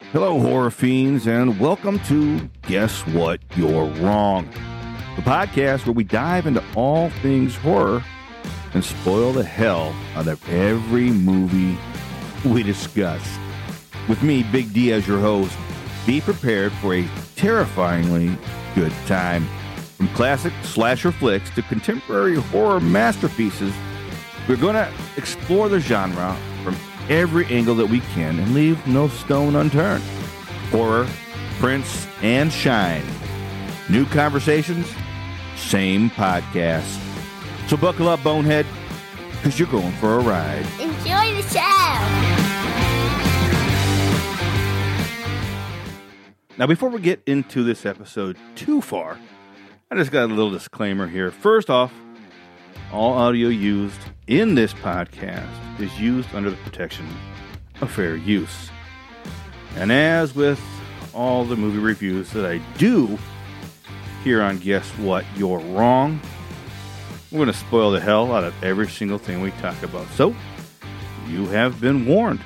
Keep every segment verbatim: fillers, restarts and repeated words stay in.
Hello, horror fiends, and welcome to Guess What? You're Wrong, the podcast where we dive into all things horror and spoil the hell out of every movie we discuss. With me, Big D, as your host, be prepared for a terrifyingly good time. From classic slasher flicks to contemporary horror masterpieces, we're going to explore the genre from every angle that we can and leave no stone unturned. Horror, prints, and shine. New conversations, same podcast. So buckle up, bonehead, because you're going for a ride. Enjoy the show! Now, before we get into this episode too far, I just got a little disclaimer here. First off, all audio used in this podcast is used under the protection of fair use. And as with all the movie reviews that I do here on Guess What? You're Wrong, we're going to spoil the hell out of every single thing we talk about. So, you have been warned.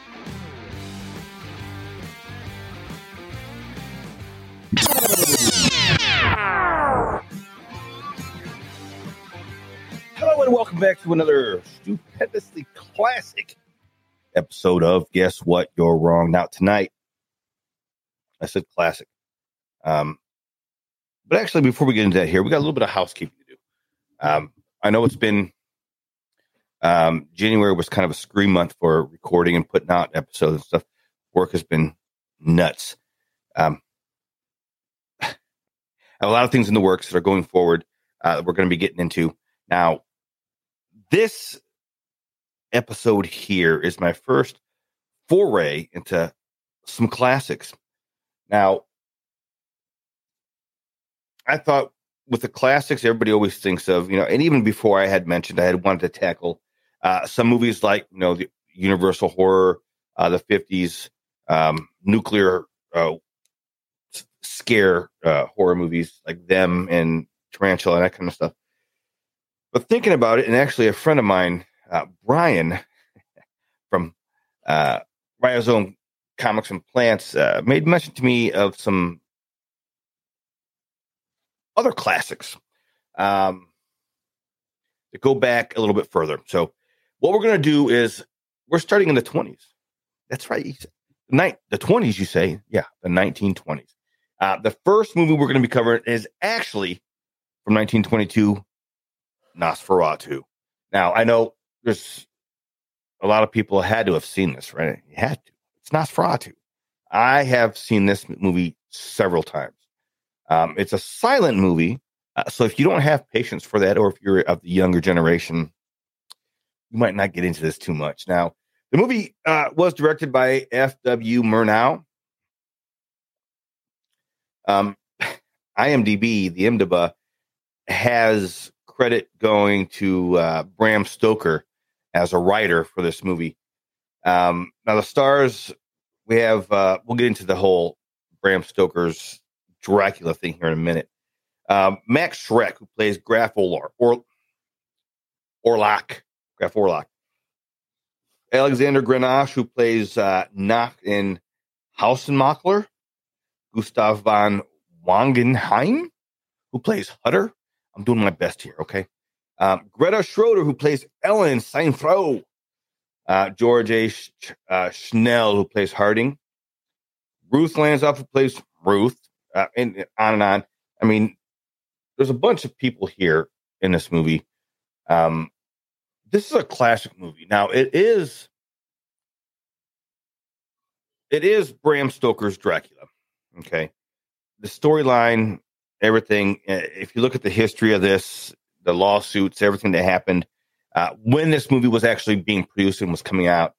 Hello and welcome back to another stupendously classic episode of Guess What? You're Wrong. Now tonight, I said classic. Um, but actually, before we get into that here, we got a little bit of housekeeping to do. Um, I know it's been, um, January was kind of a scream month for recording and putting out episodes and stuff. Work has been nuts. Um, I have a lot of things in the works that are going forward uh, that we're going to be getting into. Now, this episode here is my first foray into some classics. Now, I thought with the classics, everybody always thinks of, you know, and even before I had mentioned, I had wanted to tackle uh, some movies like, you know, the Universal horror, uh, the fifties, um, nuclear uh, scare uh, horror movies like Them and Tarantula and that kind of stuff. But thinking about it, and actually a friend of mine, uh, Brian from uh, Rhizome Comics and Plants, uh, made mention to me of some other classics um, that go back a little bit further. So what we're going to do is we're starting in the twenties. That's right. The, night, the twenties, you say? Yeah, the nineteen twenties. Uh, the first movie we're going to be covering is actually from nineteen twenty-two, Nosferatu. Now, I know there's a lot of people had to have seen this, right? You had to. It's Nosferatu. I have seen this movie several times. Um, it's a silent movie, uh, so if you don't have patience for that, or if you're of the younger generation, you might not get into this too much. Now, the movie uh, was directed by F W Murnau. Um, IMDb, the I M D B, has credit going to uh, Bram Stoker as a writer for this movie. Um, now the stars, we have, uh, we'll get into the whole Bram Stoker's Dracula thing here in a minute. Um, Max Schreck, who plays Graf Orlok, or Orlok, Graf Orlok. Alexander Grenache, who plays uh, Nacht in Hausenmakler. Gustav von Wangenheim, who plays Hutter. I'm doing my best here, okay? Um, Greta Schroeder, who plays Ellen Seinfeld. Uh, George A. Sch- uh, Schnell, who plays Harding. Ruth Lanzoff, who plays Ruth. Uh, and on and on. I mean, there's a bunch of people here in this movie. Um, this is a classic movie. Now, it is, it is Bram Stoker's Dracula, okay? The storyline, everything, if you look at the history of this, the lawsuits, everything that happened, uh, when this movie was actually being produced and was coming out,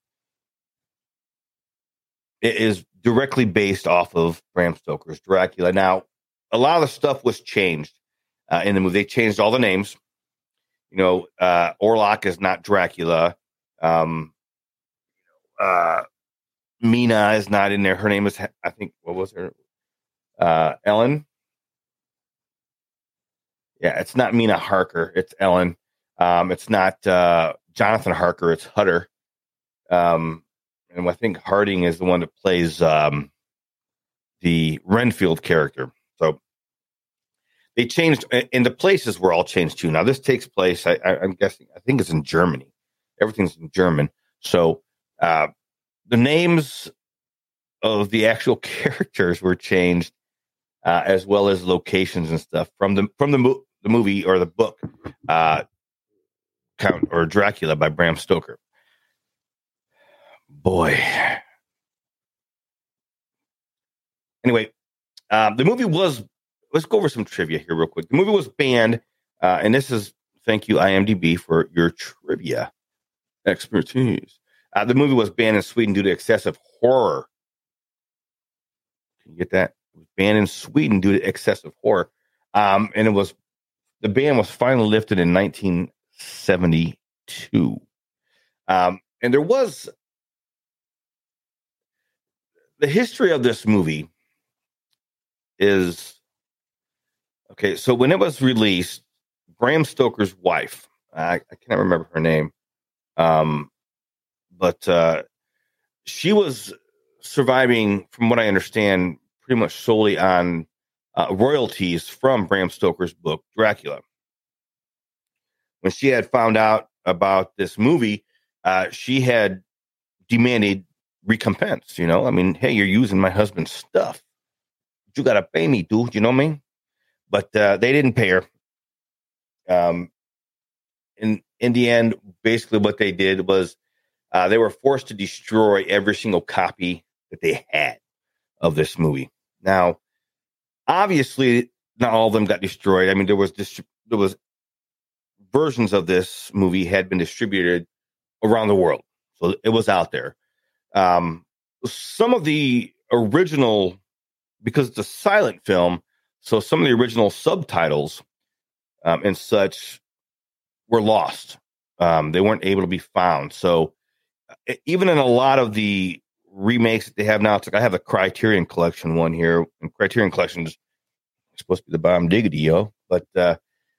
it is directly based off of Bram Stoker's Dracula. Now, a lot of the stuff was changed uh, in the movie. They changed all the names. You know, uh, Orlok is not Dracula. Um, uh, Mina is not in there. Her name is, I think, what was her? Uh, Ellen. Yeah, it's not Mina Harker. It's Ellen. Um, it's not uh, Jonathan Harker. It's Hutter. Um, and I think Harding is the one that plays um, the Renfield character. So they changed, and the places were all changed too. Now this takes place, I, I, I'm guessing, I think it's in Germany. Everything's in German. So uh, the names of the actual characters were changed, uh, as well as locations and stuff from the from the, mo- the movie or the book, uh, Count or Dracula by Bram Stoker. Boy. Anyway, uh, the movie was. Let's go over some trivia here real quick. The movie was banned, uh, and this is thank you IMDb for your trivia expertise. Uh, the movie was banned in Sweden due to excessive horror. Can you get that? It was banned in Sweden due to excessive horror, um, and it was the ban was finally lifted in nineteen seventy-two. Um, and there was the history of this movie is. Okay, so when it was released, Bram Stoker's wife, I, I can't remember her name, um, but uh, she was surviving, from what I understand, pretty much solely on uh, royalties from Bram Stoker's book, Dracula. When she had found out about this movie, uh, she had demanded recompense, you know? I mean, hey, you're using my husband's stuff. You got to pay me, dude, you know what I mean? But uh, they didn't pay her. Um, in in the end, basically what they did was uh, they were forced to destroy every single copy that they had of this movie. Now, obviously, not all of them got destroyed. I mean, there was distri- there was versions of this movie had been distributed around the world, so it was out there. Um, some of the original, because it's a silent film. So some of the original subtitles um, and such were lost. Um, they weren't able to be found. So even in a lot of the remakes that they have now, it's like I have a Criterion Collection one here, and Criterion Collection is supposed to be the bomb diggity, yo. But uh,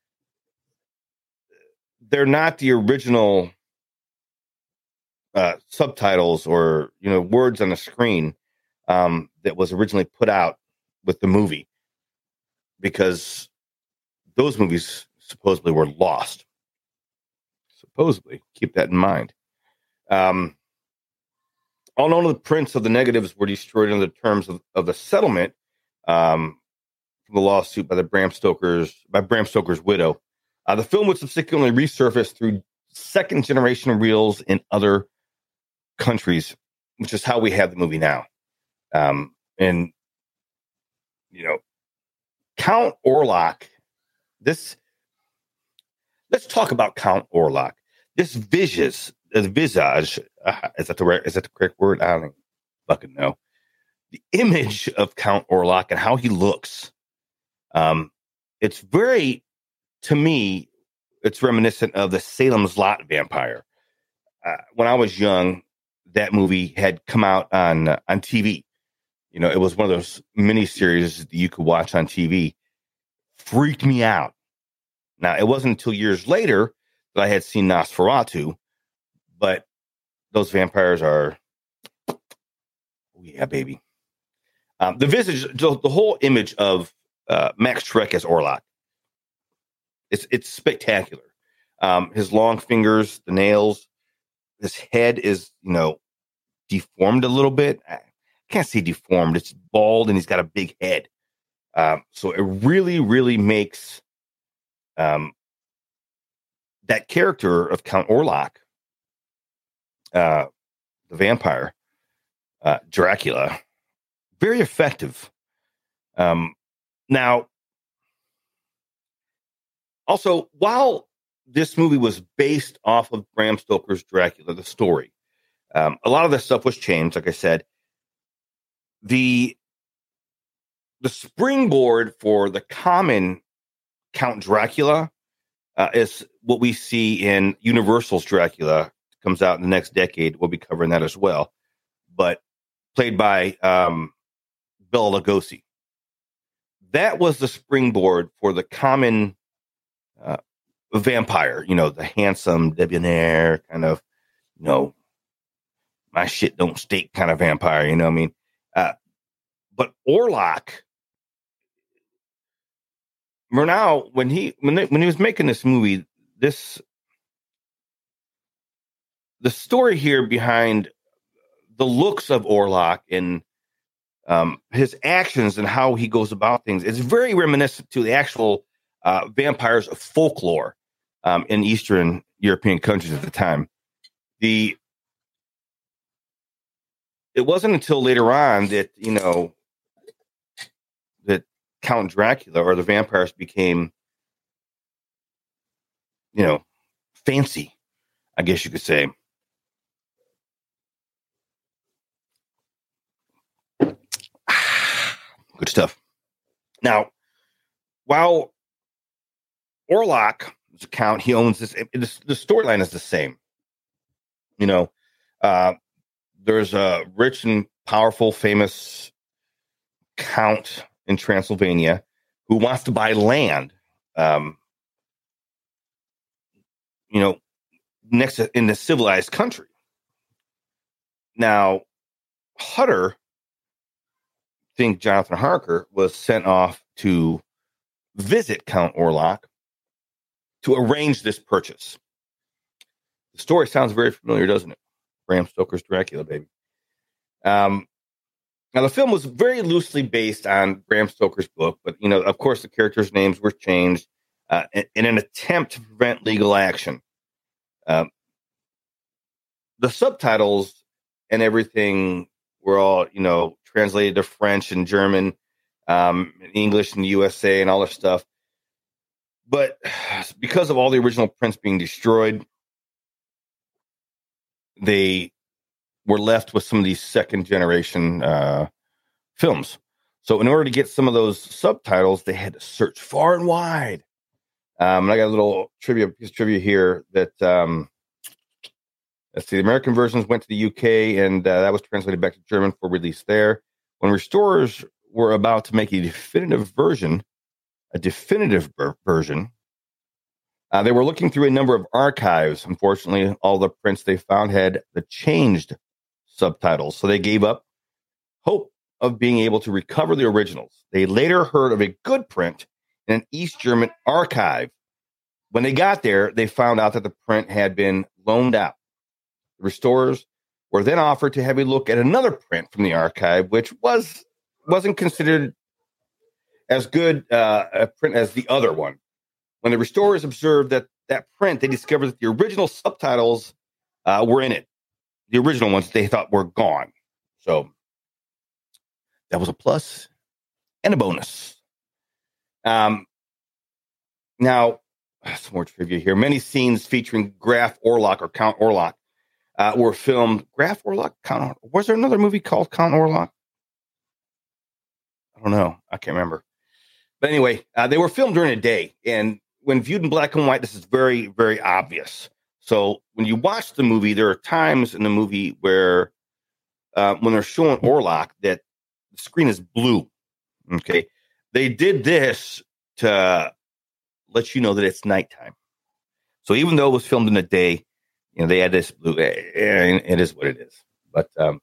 they're not the original uh, subtitles or you know words on the screen um, that was originally put out with the movie. Because those movies supposedly were lost. Supposedly. Keep that in mind. Um, all known of the prints of the negatives were destroyed under the terms of, of the settlement um, from the lawsuit by the Bram Stoker's by Bram Stoker's widow. Uh, the film would subsequently resurface through second generation reels in other countries, which is how we have the movie now. Um, and you know, Count Orlok, this, let's talk about Count Orlok. This visage, uh, visage, uh, is that the right, is that the correct word? I don't fucking know. The image of Count Orlok and how he looks, um, it's very, to me, it's reminiscent of the Salem's Lot vampire. Uh, when I was young, that movie had come out on uh, on T V. You know, it was one of those miniseries that you could watch on T V. Freaked me out. Now, it wasn't until years later that I had seen Nosferatu, but those vampires are, oh yeah, baby. Um, the visage, the, the whole image of uh, Max Schreck as Orlok, it's it's spectacular. Um, his long fingers, the nails, his head is, you know, deformed a little bit. I can't say deformed. It's bald and he's got a big head. Um, so it really, really makes um, that character of Count Orlok, uh, the vampire, uh, Dracula, very effective. Um, now, also, while this movie was based off of Bram Stoker's Dracula, the story, um, a lot of the stuff was changed. Like I said, the the springboard for the common Count Dracula uh, is what we see in Universal's Dracula. Comes out in the next decade. We'll be covering that as well, but played by um, Bela Lugosi. That was the springboard for the common uh, vampire. You know, the handsome, debonair kind of, you know, my shit don't stink kind of vampire. You know what I mean? Uh, but Orlok, Murnau, when he when they, when he was making this movie, this the story here behind the looks of Orlok and um, his actions and how he goes about things is very reminiscent to the actual uh, vampires of folklore um, in Eastern European countries at the time. The it wasn't until later on that you know that Count Dracula or the vampires became, you know, fancy, I guess you could say. Good stuff. Now, while Orlok's account, he owns this, it, the storyline is the same. You know, uh, there's a rich and powerful, famous count in Transylvania who wants to buy land, um, you know, next to, in the civilized country. Now, Hutter, I think Jonathan Harker, was sent off to visit Count Orlok to arrange this purchase. The story sounds very familiar, doesn't it? Bram Stoker's Dracula, baby. Um, now, the film was very loosely based on Bram Stoker's book, but, you know, of course, the characters' names were changed uh, in, in an attempt to prevent legal action. Um, the subtitles and everything were all, you know, translated to French and German, um, English and U S A and all this stuff. But because of all the original prints being destroyed, they were left with some of these second generation uh, films. So in order to get some of those subtitles, they had to search far and wide. Um, and I got a little trivia, piece of trivia here that, um, let's see, the American versions went to the U K and uh, that was translated back to German for release there. When restorers were about to make a definitive version, a definitive ver- version, uh, they were looking through a number of archives. Unfortunately, all the prints they found had the changed subtitles, so they gave up hope of being able to recover the originals. They later heard of a good print in an East German archive. When they got there, they found out that the print had been loaned out. The restorers were then offered to have a look at another print from the archive, which was, wasn't considered as good uh, a print as the other one. When the restorers observed that that print, they discovered that the original subtitles uh, were in it. The original ones they thought were gone. So that was a plus and a bonus. Um, now, some more trivia here. Many scenes featuring Graf Orlok or Count Orlok uh, were filmed. Graf Orlok? Count, was there another movie called Count Orlok? I don't know. I can't remember. But anyway, uh, they were filmed during the day. And when viewed in black and white, this is very, very obvious. So when you watch the movie, there are times in the movie where uh, when they're showing Orlok that the screen is blue. Okay. They did this to let you know that it's nighttime. So even though it was filmed in the day, you know, they had this blue. It is what it is. But um,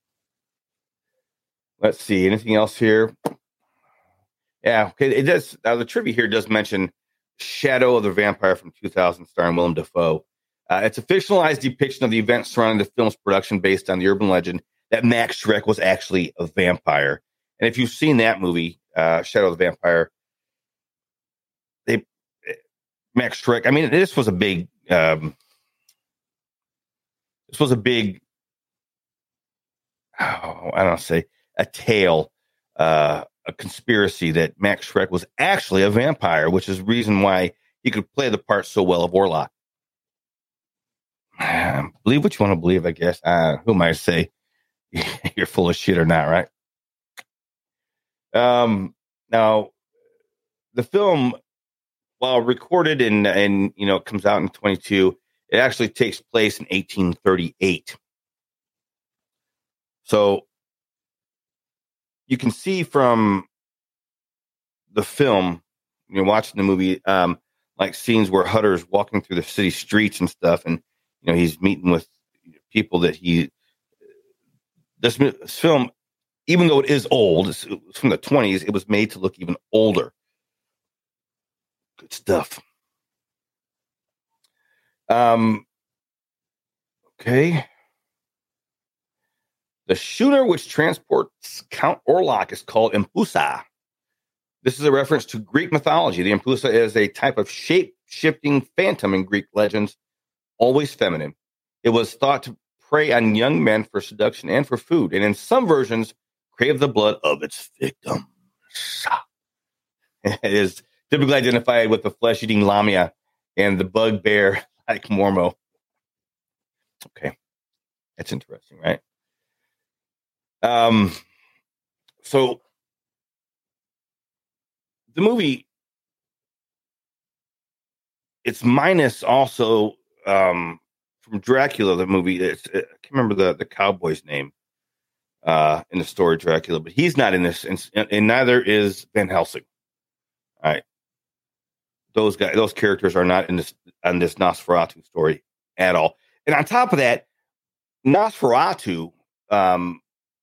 let's see. Anything else here? Yeah. Okay. It does. Uh, the trivia here does mention Shadow of the Vampire from two thousand, starring Willem Dafoe. Uh, it's a fictionalized depiction of the events surrounding the film's production based on the urban legend that Max Schreck was actually a vampire. And if you've seen that movie, uh, Shadow of the Vampire, they Max Schreck. I mean, this was a big. Um, this was a big. Oh, I don't say a tale, uh, a conspiracy that Max Schreck was actually a vampire, which is the reason why he could play the part so well of Orlok. Um, believe what you want to believe, I guess. Uh, who am I to say you're full of shit or not, right? Um, now, the film, while recorded in, and you know, it comes out in twenty-two, it actually takes place in eighteen thirty-eight. So you can see from the film, you're watching the movie, um, like scenes where Hutter's walking through the city streets and stuff, and you know he's meeting with people that he this, this film, even though it is old, it's, it's from the twenties, it was made to look even older. Good stuff. Um. Okay. The schooner which transports Count Orlok is called Empusa. This is a reference to Greek mythology. The Empusa is a type of shape-shifting phantom in Greek legends, always feminine. It was thought to prey on young men for seduction and for food, and in some versions, crave the blood of its victims. It is typically identified with the flesh-eating lamia and the bugbear like Mormo. Okay, that's interesting, right? Um, so the movie, it's minus also um, from Dracula, the movie. It's, I can't remember the, the cowboy's name uh, in the story Dracula, but he's not in this, and, and neither is Van Helsing. All right, those guys, those characters are not in this on this Nosferatu story at all. And on top of that, Nosferatu, um,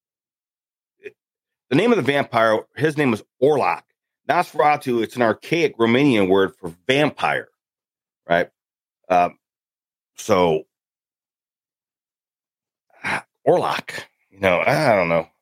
the name of the vampire, his name was Orlok. Nosferatu, it's an archaic Romanian word for vampire, right? Um, so, Orlok, you know, I don't know.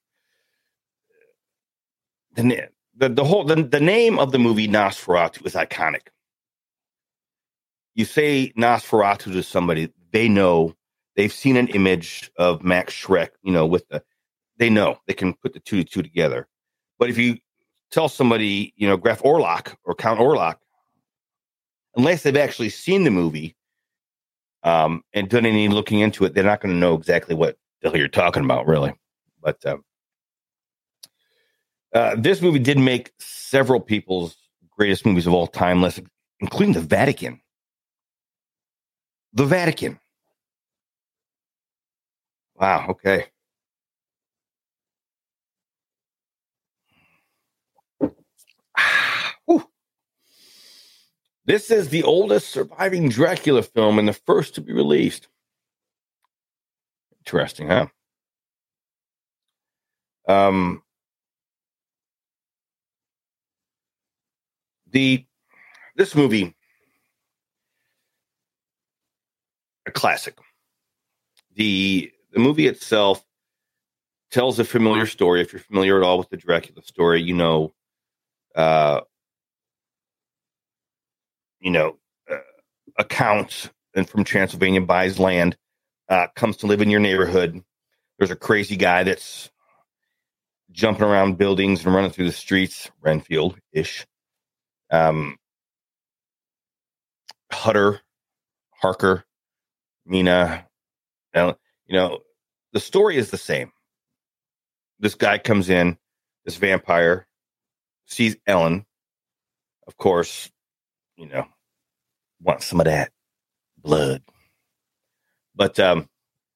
The, the, the whole, the, the name of the movie Nosferatu is iconic. You say Nosferatu to somebody, they know, they've seen an image of Max Schreck, you know, with the, they know, they can put the two to two together. But if you tell somebody, you know, Graf Orlok or Count Orlok, unless they've actually seen the movie um, and done any looking into it, they're not going to know exactly what the hell you're talking about, really. But um, uh, this movie did make several people's greatest movies of all time lists, including the Vatican. The Vatican. Wow, okay. This is the oldest surviving Dracula film and the first to be released. Interesting, huh? Um, the this movie, a classic. The the movie itself tells a familiar story. If you're familiar at all with the Dracula story, you know, uh, you know, uh, a count and from Transylvania buys land, uh, comes to live in your neighborhood. There's a crazy guy that's jumping around buildings and running through the streets, Renfield-ish. Um, Hutter, Harker, Mina, you know, the story is the same. This guy comes in, this vampire, sees Ellen, of course, you know, wants some of that blood. But um,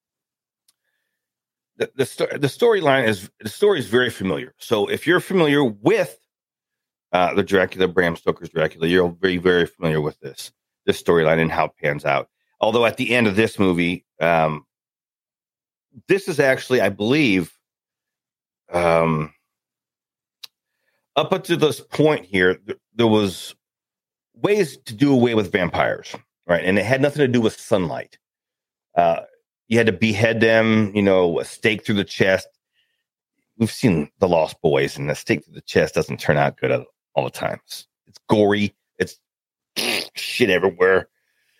the the, sto- the storyline is the story is very familiar. So if you're familiar with uh, the Dracula, Bram Stoker's Dracula, you're very very familiar with this this storyline and how it pans out. Although at the end of this movie, um, this is actually, I believe, um, up until this point here, th- there was ways to do away with vampires, right? And it had nothing to do with sunlight. Uh, you had to behead them, you know, a stake through the chest. We've seen The Lost Boys, and the stake through the chest doesn't turn out good all the time. It's, it's gory. It's shit everywhere.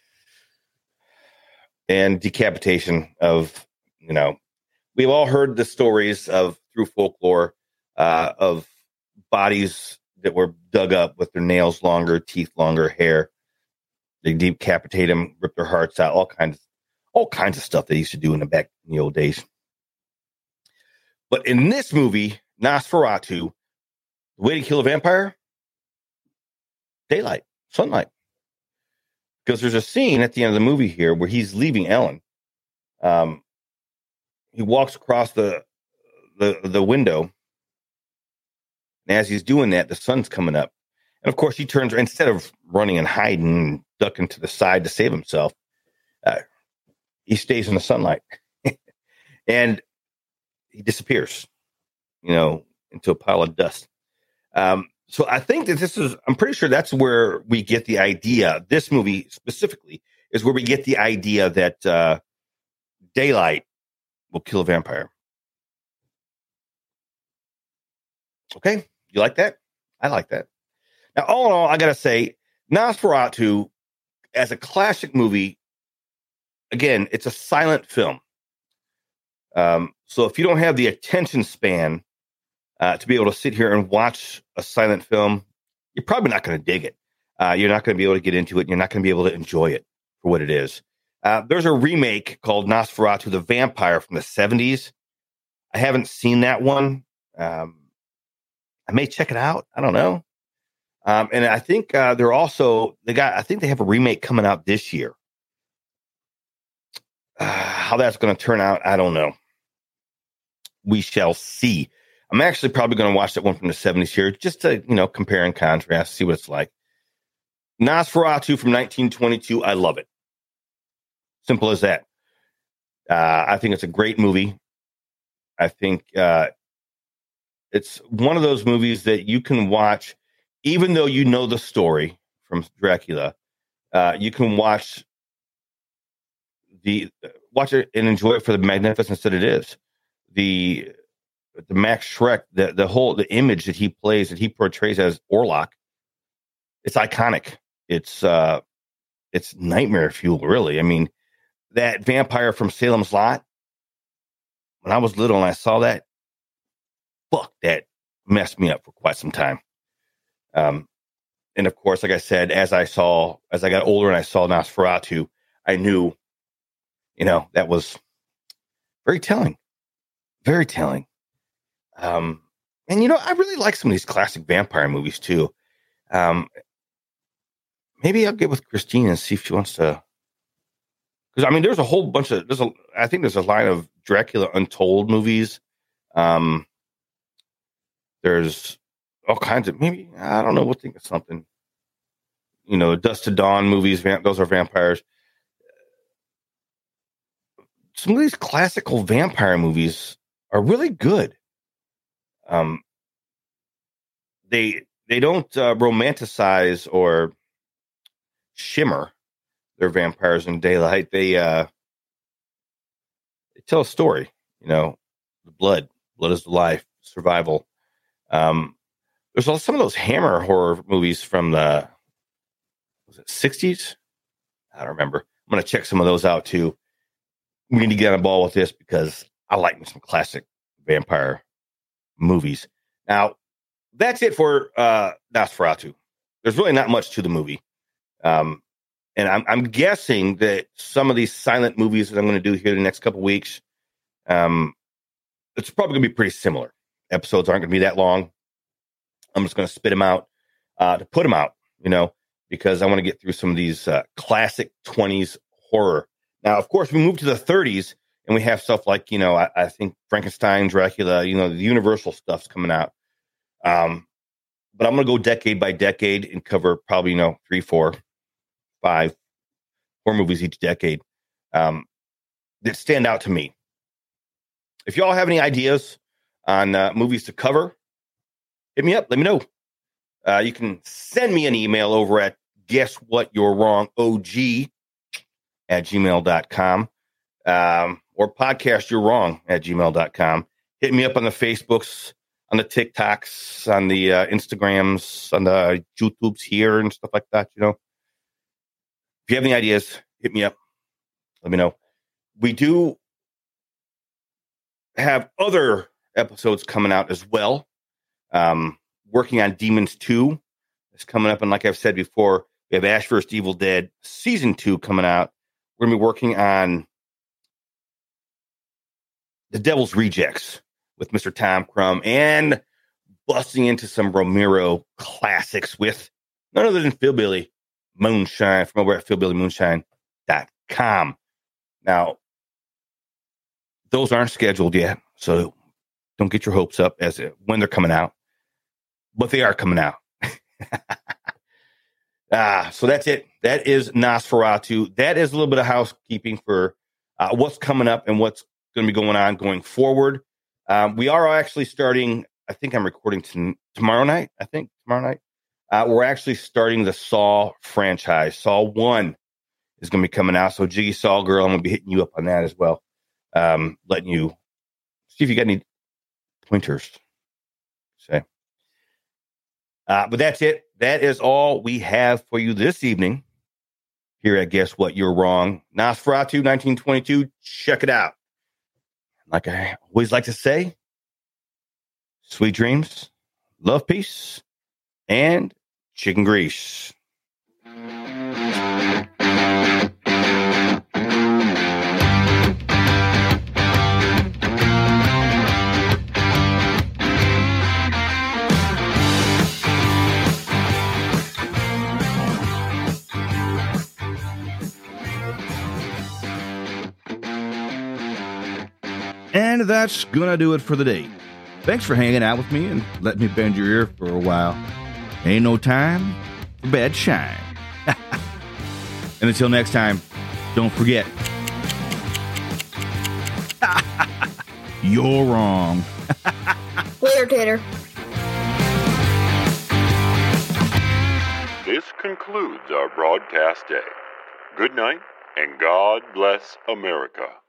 And decapitation of, you know, we've all heard the stories of, through folklore, uh, of bodies that were dug up with their nails longer, teeth longer, hair. They decapitate them, rip their hearts out, all kinds, all kinds of stuff they used to do in the back in the old days. But in this movie, Nosferatu, the way to kill a vampire, daylight, sunlight. Because there's a scene at the end of the movie here where he's leaving Ellen. Um, he walks across the, the the window, and as he's doing that, the sun's coming up. And of course, he turns, instead of running and hiding and ducking to the side to save himself, uh, he stays in the sunlight. And he disappears, you know, into a pile of dust. Um, so I think that this is, I'm pretty sure that's where we get the idea. This movie specifically is where we get the idea that uh, daylight will kill a vampire. Okay. You like that? I like that. Now, all in all, I got to say, Nosferatu, as a classic movie, again, it's a silent film. Um, so if you don't have the attention span uh, to be able to sit here and watch a silent film, you're probably not going to dig it. Uh, you're not going to be able to get into it. And you're not going to be able to enjoy it for what it is. Uh, there's a remake called Nosferatu the Vampire from the seventies. I haven't seen that one. Um, I may check it out. I don't know. Um, and I think uh, they're also, they got, I think they have a remake coming out this year. Uh, how that's going to turn out, I don't know. We shall see. I'm actually probably going to watch that one from the seventies here just to, you know, compare and contrast, see what it's like. Nosferatu from nineteen twenty-two. I love it. Simple as that. Uh, I think it's a great movie. I think uh, it's one of those movies that you can watch, even though you know the story from Dracula. Uh, you can watch the watch it and enjoy it for the magnificence that it is. The the Max Schreck, the the whole the image that he plays, that he portrays as Orlok, it's iconic. It's uh, it's nightmare fuel, really. I mean, that vampire from Salem's Lot. When I was little and I saw that, fuck, that messed me up for quite some time. Um, and of course, like I said, as I saw, as I got older and I saw Nosferatu, I knew, you know, that was very telling, very telling. Um, and you know, I really like some of these classic vampire movies too. Um, maybe I'll get with Christine and see if she wants to. Because I mean, there's a whole bunch of there's a. I think there's a line of Dracula Untold movies. Um, there's all kinds of maybe I don't know. We'll think of something. You know, Dust to Dawn movies. Vamp, those are vampires. Some of these classical vampire movies are really good. Um, they they don't uh, romanticize or shimmer their vampires in daylight. They uh, they tell a story. You know, the blood, blood is the life, survival. Um, there's also some of those Hammer horror movies from the was it sixties? I don't remember. I'm gonna check some of those out too. We need to get on a ball with this because I like me some classic vampire movies. Now, that's it for uh, Nosferatu. There's really not much to the movie. Um, and I'm, I'm guessing that some of these silent movies that I'm going to do here the next couple weeks, um, it's probably going to be pretty similar. Episodes aren't going to be that long. I'm just going to spit them out uh, to put them out, you know, because I want to get through some of these uh, classic twenties horror. Now, of course, we move to the thirties and we have stuff like, you know, I, I think Frankenstein, Dracula, you know, the Universal stuff's coming out. Um, but I'm going to go decade by decade and cover probably, you know, three, four, five, four movies each decade um, that stand out to me. If y'all have any ideas on uh, movies to cover, hit me up. Let me know. Uh, you can send me an email over at guess what you're wrong O G at gmail dot com um, or podcast you're wrong at gmail dot com. Hit me up on the Facebooks, on the TikToks, on the uh, Instagrams, on the YouTubes here and stuff like that. You know, if you have any ideas, hit me up. Let me know. We do have other episodes coming out as well. Um, working on Demons two is coming up. And like I've said before, we have Ash versus. Evil Dead Season two coming out. We're going to be working on The Devil's Rejects with Mister Tom Crumb and busting into some Romero classics with none other than Philbilly Moonshine from over at philbilly moonshine dot com. Now, those aren't scheduled yet, so don't get your hopes up as to when they're coming out, but they are coming out. ah, so that's it. That is Nosferatu. That is a little bit of housekeeping for uh, what's coming up and what's going to be going on going forward. Um, we are actually starting, I think I'm recording t- tomorrow night. I think tomorrow night. Uh, we're actually starting the Saw franchise. Saw one is going to be coming out. So Jiggy Saw Girl, I'm going to be hitting you up on that as well. Um, letting you see if you got any pointers. Say. Uh, but that's it. That is all we have for you this evening here at Guess What? You're Wrong. Nosferatu nineteen twenty-two. Check it out. Like I always like to say, sweet dreams, love, peace, and chicken grease. And that's gonna do it for the day. Thanks for hanging out with me and letting me bend your ear for a while. Ain't no time for bad shine. And until next time, don't forget, you're wrong. Later, Tater. This concludes our broadcast day. Good night, and God bless America.